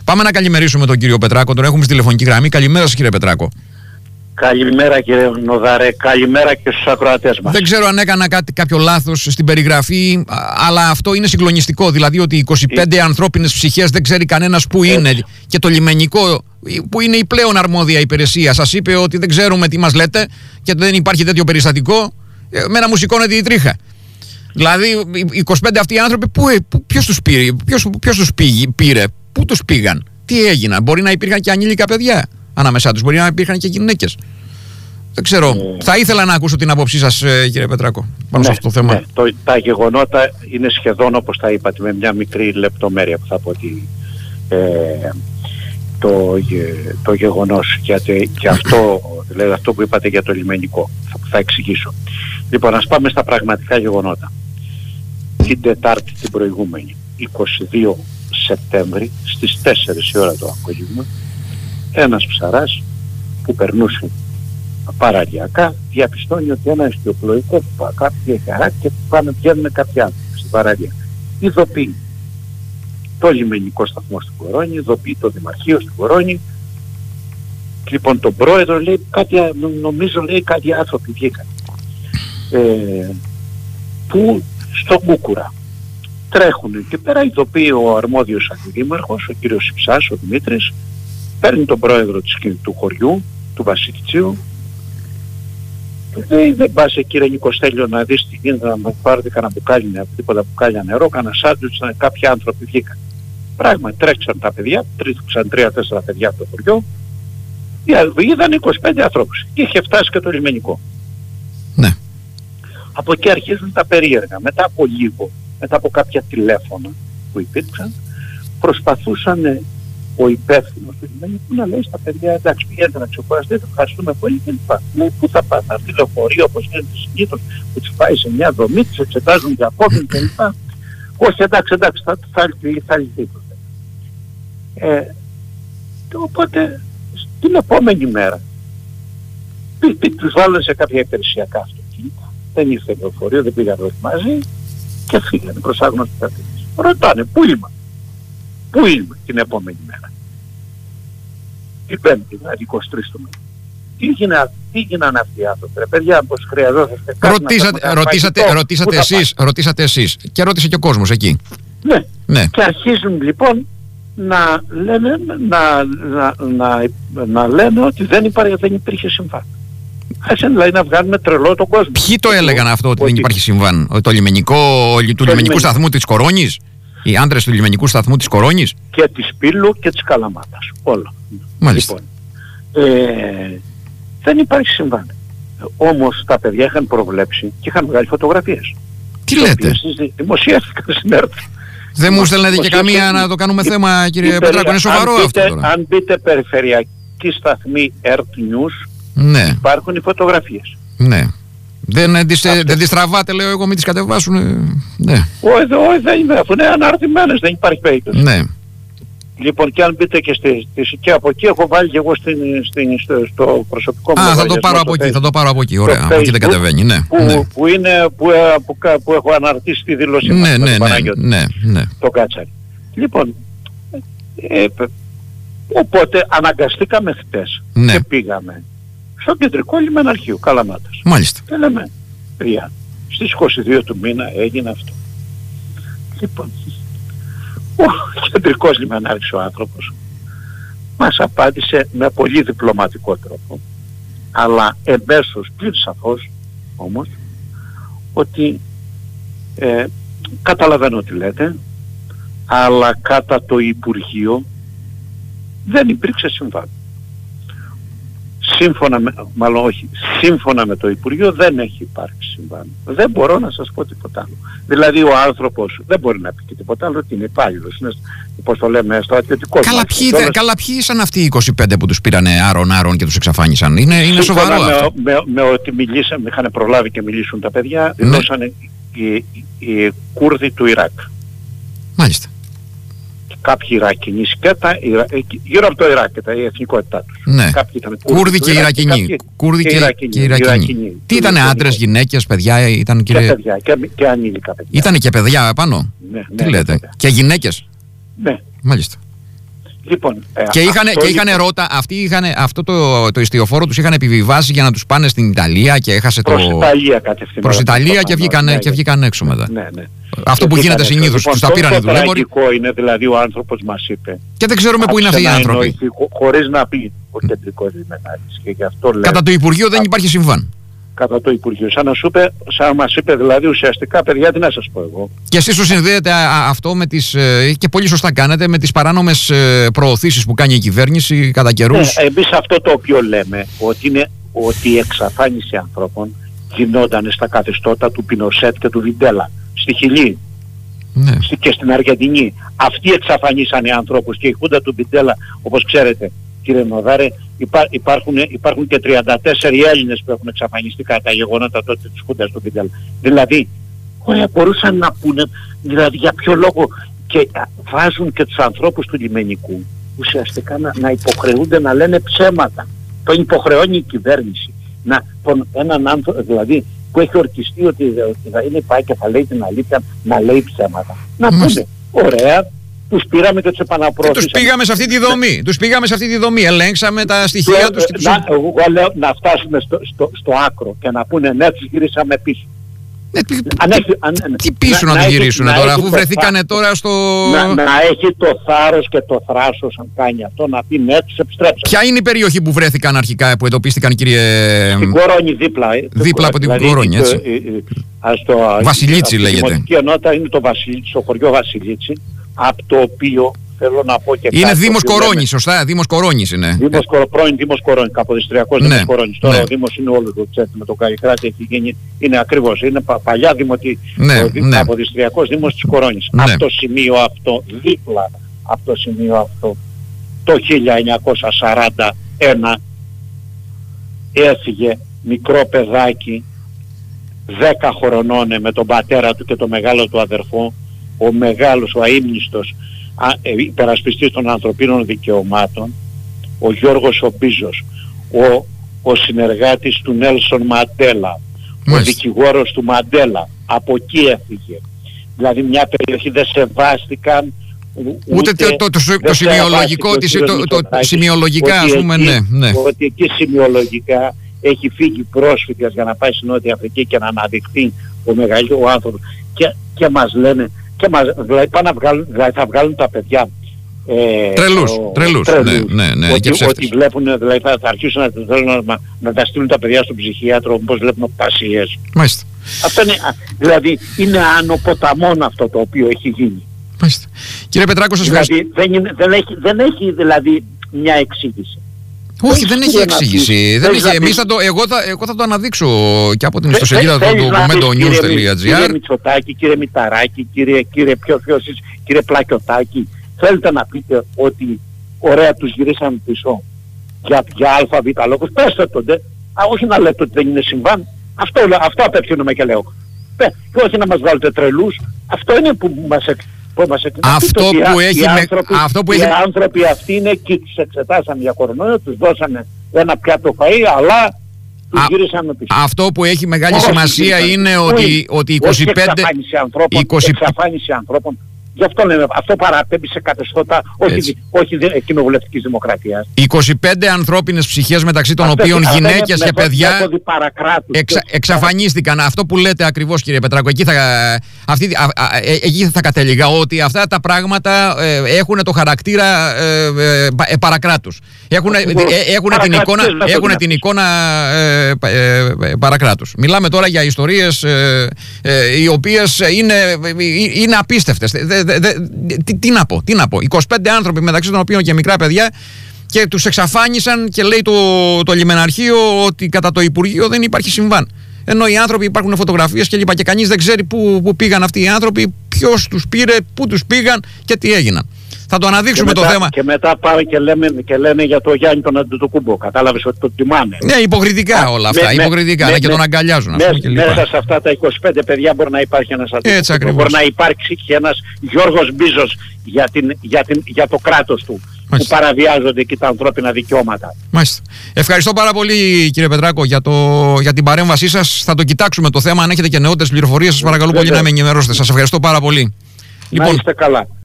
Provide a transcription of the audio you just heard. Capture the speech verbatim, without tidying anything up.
Πάμε να καλημερίσουμε τον κύριο Πετράκο, τον έχουμε στη τηλεφωνική γραμμή. Καλημέρα σας, κύριε Πετράκο. Καλημέρα κύριε Νοδαρέ, καλημέρα και στους ακροατές μας. Δεν ξέρω αν έκανα κάτι, κάποιο λάθος στην περιγραφή, αλλά αυτό είναι συγκλονιστικό. Δηλαδή ότι είκοσι πέντε ε... ανθρώπινες ψυχές δεν ξέρει κανένας που είναι. Έτσι. Και το λιμενικό, που είναι η πλέον αρμόδια υπηρεσία, σας είπε ότι δεν ξέρουμε τι μας λέτε και δεν υπάρχει τέτοιο περιστατικό. Εμένα μου σηκώνεται η τρίχα. Δηλαδή οι είκοσι πέντε αυτοί οι άνθρωποι, που, που, ποιος τους πήρε, ποιος, ποιος τους πήγε, πήρε, πού τους πήγαν, τι έγιναν? Μπορεί να υπήρχαν και ανήλικα παιδιά ανάμεσά τους, μπορεί να υπήρχαν και γυναίκες. Δεν ξέρω. Ε... Θα ήθελα να ακούσω την άποψή σας, κύριε Πετράκο, πάνω ναι, σε αυτό το θέμα. Ναι. Το, τα γεγονότα είναι σχεδόν όπως τα είπατε, με μια μικρή λεπτομέρεια που θα πω ότι ε, το, το γεγονός, γιατί και αυτό, δηλαδή αυτό που είπατε για το λιμενικό, θα, θα εξηγήσω. Λοιπόν, ας πάμε στα πραγματικά γεγονότα. Την Τετάρτη την προηγούμενη, είκοσι δύο Σεπτέμβρη, στις τέσσερις η ώρα το απόγευμα, ένας ψαράς που περνούσε παραλιακά διαπιστώνει ότι ένα ιστιοπλοϊκό κάποια χαρά και πάνε βγαίνουν κάποια άνθρωποι στην παραλία. Ειδοποιεί το λιμενικό σταθμό στην Κορώνη, ειδοποιεί το Δημαρχείο στην Κορώνη. Λοιπόν, τον πρόεδρο λέει κάτι, νομίζω λέει κάτι άνθρωποι βγήκαν. Ε, που στον Κούκουρα τρέχουν και πέρα, ειδοποιεί ο αρμόδιος αντιδήμαρχος, ο κύριος Υψάς, ο Δημήτρης, παίρνει τον πρόεδρο της, του χωριού, του Βασιλιτσίου, του λέει δεν πας κύριε Νικοστέλιο να δεις τι γίνεται, να μου πάρετε κανένα μπουκάλι, τίποτα μπουκάλια νερό, κανένα σάντουιτς, κάποιοι άνθρωποι βγήκαν. Πράγμα, τρέξαν τα παιδιά, τρέξαν τρία-τέσσερα παιδιά από το χωριό, είδαν είκοσι πέντε ανθρώπους και είχε φτάσει και το λιμενικό. Ναι. Από εκεί αρχίζουν τα περίεργα. Μετά από λίγο, μετά από κάποια τηλέφωνα που υπήρξαν, προσπαθούσαν ο υπεύθυνος του λιμενικού να λέει στα παιδιά, εντάξει, πηγαίνετε να ξεκουραστείτε, ευχαριστούμε πολύ κλπ. Λέει, πού θα πάτε, αυτή λεωφορείο όπως γίνεται συνήθως, που τις πάει σε μια δομή, τις εξετάζουν για απόφυγη κλπ. Όχι, εντάξει, εντάξει, θα, θα, θα λυθεί το θέμα. Ε, οπότε, την επόμενη μέρα, τους βάλουν σε κάποια υπηρεσιακά αυτοκίνητα, δεν ήρθε λεωφορείο, δεν πήγαν όλοι μαζί και φύγανε προς άγνωστη κατεύθυνση. Ρωτάνε, πού είμαι, πού είμαι την επόμενη μέρα. Την Πέμπτη, δηλαδή είκοσι τρεις του μήνα. Τι, γίνα, τι γίναν αυτοί οι άνθρωποι, ρε παιδιά, πως χρειαζόσαστε κάτι. Ρωτήσατε, να ρωτήσατε, φαγητό, ρωτήσατε, εσείς, ρωτήσατε εσείς και ρώτησε και ο κόσμος εκεί. Ναι, ναι. Και αρχίζουν λοιπόν να λένε, να, να, να, να λένε ότι δεν, υπάρχει, δεν υπήρχε συμβάν. Άρχισαν δηλαδή να βγάλουν τρελό τον κόσμο. Ποιοι το έλεγαν αυτό ότι, ότι δεν υπάρχει συμβάν? Το λιμενικό, του το λιμενικού σταθμού της Κορώνης? Οι άντρες του λιμενικού σταθμού της Κορώνης? Και της Πύλου και της Καλαμάτας. Όλα. Μάλιστα. Λοιπόν, ε, δεν υπάρχει συμβάν. Όμως τα παιδιά είχαν προβλέψει και είχαν βγάλει φωτογραφίες. Τι λέτε? Δημοσιεύτηκαν στην ΕΡΤ. Δεν μου στέλνετε και καμία να το κάνουμε θέμα, κύριε Πετράκο? Είναι σοβαρό αν αυτό τώρα. Αν μπείτε περιφερειακή σταθμή ΕΡΤ News, ναι, υπάρχουν οι φωτογραφίες. Ναι. Δεν τις, δεν τις τραβάτε, λέω εγώ, μην τις κατεβάσουν. Ναι. Όχι, όχι, δεν είναι, αφού είναι αναρτημένες, δεν υπάρχει περίπτωση. Ναι. Λοιπόν, και αν μπείτε και, στη, στη, και από εκεί, έχω βάλει και εγώ στην, στην, στο, στο προσωπικό μου. Α, θα το πάρω από εκεί, θα το πάρω από εκεί, ωραία, από εκεί δεν κατεβαίνει, ναι. Που, ναι. που είναι, που, που, που έχω αναρτήσει τη δήλωσή ναι, μας, ναι, ναι, ναι, ναι. το Κάτσαρι. Λοιπόν, ε, οπότε αναγκαστήκαμε χτες ναι. και πήγαμε στο κεντρικό λιμεναρχείο Καλαμάτας. Μάλιστα. Και λέμε, Ρία, στις είκοσι δύο του μήνα έγινε αυτό. Λοιπόν, ο κεντρικός λιμενάρχης ο άνθρωπος μας απάντησε με πολύ διπλωματικό τρόπο, αλλά εμέσως πλην σαφώς όμως, ότι ε, καταλαβαίνω τι λέτε, αλλά κατά το Υπουργείο δεν υπήρξε συμβάν. Σύμφωνα με, μάλλον όχι, σύμφωνα με το Υπουργείο δεν έχει υπάρξει συμβάν. Δεν μπορώ να σας πω τίποτα άλλο. Δηλαδή ο άνθρωπος δεν μπορεί να πει και τίποτα άλλο, ότι είναι υπάλληλος, είναι, πώς το λέμε, στρατιωτικός. Καλά, ποιοι, δε, καλά ποιοι ήσαν αυτοί οι είκοσι πέντε που τους πήρανε άρον-άρον και τους εξαφάνισαν? Είναι, είναι σοβαρό με, αυτό. Με, με, με ότι μιλήσαμε, είχαν προλάβει και μιλήσουν τα παιδιά, ναι. Δηλώσαν οι, οι, οι Κούρδοι του Ιράκ. Μάλιστα. Κάποιοι Ιρακινοί σκέτα, γύρω από το Ιράκ και τα εθνικότητά τους. Ναι. Κάποιοι ήταν Κούρδοι και Ιρακινοί. Κούρδοι και, και, και Ιρακινοί. Τι ήτανε, άντρες, γυναίκες, παιδιά, ήταν κύριε... Και παιδιά, και, και ανήλικα παιδιά. Ήτανε και παιδιά πάνω. Ναι, Τι ναι, λέτε, ναι, και γυναίκες? Ναι. Μάλιστα. Λοιπόν, ε, και είχαν, και είχαν λοιπόν, ρότα, αυτοί είχαν, αυτό το, το ιστιοφόρο τους είχαν επιβιβάσει για να τους πάνε στην Ιταλία και έχασε προς το... Ιταλία κατευθείαν. Προς Ιταλία και βγήκαν, ναι, και βγήκαν έξω μετά. Ναι, ναι. Αυτό και που γίνεται συνήθως, λοιπόν, τους τα πήραν οι δουλεύοροι. Το τραγικό είναι δηλαδή ο άνθρωπος μας είπε. Και δεν ξέρουμε πού είναι αυτοί οι άνθρωποι. Χωρίς να πει ο κεντρικός λιμενάρχης. Και γι' αυτό λέω, κατά το Υπουργείο δεν υπάρχει συμβάν. Κατά το Υπουργείο. Σαν να, σου είπε, σαν να μας είπε δηλαδή ουσιαστικά, παιδιά, τι να σας πω εγώ. Και εσείς το συνδέετε αυτό με τις, και πολύ σωστά κάνετε, με τις παράνομες προωθήσεις που κάνει η κυβέρνηση κατά καιρούς. Ναι, εμείς αυτό το οποίο λέμε, ότι είναι ότι η εξαφάνιση ανθρώπων γινόταν στα καθεστώτα του Πινοσέτ και του Βιντέλα. Στη Χιλή. Ναι. Και στην Αργεντινή. Αυτοί εξαφανίσανε ανθρώπους και η χούντα του Βιντέλα, όπως ξέρετε, κύριε Νοδάρε, υπά, υπάρχουν, υπάρχουν και τριάντα τέσσερις Έλληνες που έχουν εξαφανιστεί κατά τα γεγονότα τότε της χούντας του Βιντέλα. Δηλαδή, ωραία, μπορούσαν να πούνε, δηλαδή για ποιο λόγο, και βάζουν και τους ανθρώπους του λιμενικού ουσιαστικά να, να υποχρεούνται να λένε ψέματα. Το υποχρεώνει η κυβέρνηση. Να, τον, έναν άνθρωπο, δηλαδή, που έχει ορκιστεί ότι, ότι θα είναι πάει και θα λέει την αλήθεια, να λέει ψέματα. Να πούνε, ωραία, τους πήραμε και τους επαναπροωθήσαμε. Τους πήγαμε σε αυτή τη δομή, τους πήγαμε σε αυτή τη δομή, ελέγξαμε τα στοιχεία τους και τους... Να, εγώ λέω να φτάσουμε στο, στο, στο άκρο και να πούνε ναι, τους γυρίσαμε πίσω. Ναι, τι, αν έχει, αν, τι πίσω να, να το γυρίσουν τώρα, αφού βρεθήκανε τώρα στο... Να, να έχει το θάρρος και το θράσος, αν κάνει αυτό, να πει ναι, τους επιστρέψαμε. Ποια είναι η περιοχή που βρέθηκαν αρχικά, που εντοπίστηκαν, κύριε... Στην Κορώνη, δίπλα. Δίπλα από την δηλαδή, Κορώνη, έτσι. Στο, Βασιλίτσι λέγεται. Η δημοτική ενότητα είναι το Βασιλίτσι, το χωριό Βασιλίτσι, από το οποίο... Θέλω να πω και είναι Δήμος Κορώνης, σωστά, Δήμος Κορώνης είναι. Δήμος Κορ, πρώην Δήμος Κορώνης, Καποδιστριακός ναι, Δήμος Κορώνης. Τώρα ναι. ο Δήμος είναι όλο το τσέπη με το Καλλικράτη, έχει γίνει, είναι ακριβώς, είναι πα, παλιά δημοτη, ναι, ο ναι. Καποδιστριακός Δήμος της Κορώνης. Ναι. Από το σημείο αυτό, δίπλα από το σημείο αυτό, το χίλια εννιακόσια σαράντα ένα έφυγε μικρό παιδάκι, δέκα χρονών με τον πατέρα του και το μεγάλο του αδερφό, ο μεγάλος, ο αείμνηστος υπερασπιστής των ανθρωπίνων δικαιωμάτων, ο Γιώργος ο Μπίζος, ο, ο συνεργάτης του Νέλσον Μαντέλα, ο δικηγόρος του Μαντέλα, από εκεί έφυγε. Δηλαδή μια περιοχή δεν σεβάστηκαν ούτε, ούτε το, το, το, το σημειολογικό, το, το, το, το σημειολογικά ας πούμε, εκεί, ναι, ναι. Ότι εκεί σημειολογικά έχει φύγει πρόσφυγας για να πάει στην Νότια Αφρική και να αναδειχθεί ο μεγαλύτερο άνθρωπος και, και μας λένε και μας, δηλαδή, πάνε να βγάλουν, δηλαδή θα βγάλουν τα παιδιά ε, τρελούς, ο, τρελούς, τρελούς ναι, ναι, ναι, ότι, και ψεύτες. Ότι βλέπουν, δηλαδή θα, θα αρχίσουν να, να, να, να τα στείλουν τα παιδιά στον ψυχίατρο όπως βλέπουν πασίες. Μάλιστα. Αυτό είναι, δηλαδή είναι άνω ποταμών αυτό το οποίο έχει γίνει. Μάλιστα. Κύριε Πετράκο, σας δηλαδή, ευχαριστώ. Δεν, είναι, δεν, έχει, δεν έχει δηλαδή μια εξήγηση. Όχι, δεν έχει εξήγηση. Δεν έχει. Εμείς θα το, εγώ, θα, εγώ θα το αναδείξω και από την ιστοσελίδα του momentonews τελεία gr. Κύριε Μητσοτάκη, κύριε Μηταράκη, κύριε, κύριε, ποιος, ποιος, κύριε Πλακιωτάκη, θέλετε να πείτε ότι ωραία τους γυρίσαμε πίσω για, για ΑΒ λόγους, πέστε τότε. Α, όχι να λέτε ότι δεν είναι συμβάν. Αυτό, αυτό απευθύνομαι και λέω. Πε, και όχι να μας βάλετε τρελούς. Αυτό είναι που μας εξηγεί. Αυτό που έχει... Οι άνθρωποι, αυτό που οι έχει... άνθρωποι αυτοί είναι και τους εξετάσαμε για κορονοϊό, τους δώσανε ένα πιάτο φαΐ, αλλά τους γύρισαμε πίσω. Αυτό που έχει μεγάλη όχι, σημασία είναι ότι, ότι είκοσι πέντε... εξαφάνιση ανθρώπων, είκοσι... εξαφάνιση ανθρώπων. Γι' αυτό λέμε, αυτό παραπέμπει σε καθεστώτα όχι, όχι κοινοβουλευτικής δημοκρατίας. είκοσι πέντε ανθρώπινες ψυχές μεταξύ των αυτές, οποίων αυτές γυναίκες και παιδιά εξα, και... εξαφανίστηκαν. Αυτό που λέτε ακριβώς, κύριε Πετράκο, εκεί θα, αυτή, α, α, ε, εκεί θα κατέληγα, ότι αυτά τα πράγματα ε, έχουν το χαρακτήρα ε, ε, ε, παρακράτους. Έχουν, ε, έχουν την εικόνα, έχουν την εικόνα ε, ε, ε, παρακράτους. Μιλάμε τώρα για ιστορίες ε, ε, οι οποίες είναι, είναι απίστευτες. Δε, δε, δε, τι, τι να πω, τι να πω. είκοσι πέντε άνθρωποι μεταξύ των οποίων και μικρά παιδιά και τους εξαφάνισαν και λέει το, το λιμεναρχείο ότι κατά το Υπουργείο δεν υπάρχει συμβάν. Ενώ οι άνθρωποι υπάρχουν φωτογραφίες και λοιπά και κανείς δεν ξέρει πού, πού πήγαν αυτοί οι άνθρωποι, ποιος τους πήρε, πού τους πήγαν και τι έγιναν. Θα το αναδείξουμε μετά, το θέμα. Και μετά πάμε και, λέμε, και λένε για το Γιάννη τον Αντιτοκούμπο. Κατάλαβες ότι το τιμάνε. Ναι, υποκριτικά Α, όλα αυτά. Με, υποκριτικά, με, ναι, και τον αγκαλιάζουν. Με, πούμε, και μέσα σε αυτά τα είκοσι πέντε παιδιά μπορεί να υπάρχει ένας Αντιτοκούμπο. Μπορεί να υπάρξει και ένας Γιώργος Μπίζος για, την, για, την, για το κράτος του. Μάλιστα. Που παραβιάζονται εκεί τα ανθρώπινα δικαιώματα. Μάλιστα. Ευχαριστώ πάρα πολύ, κύριε Πετράκο, για, το, για την παρέμβασή σας. Θα το κοιτάξουμε το θέμα. Αν έχετε και νεότερες πληροφορίες, σας παρακαλώ πολύ να με ενημερώσετε. Σας ευχαριστώ πάρα πολύ. Να είστε καλά.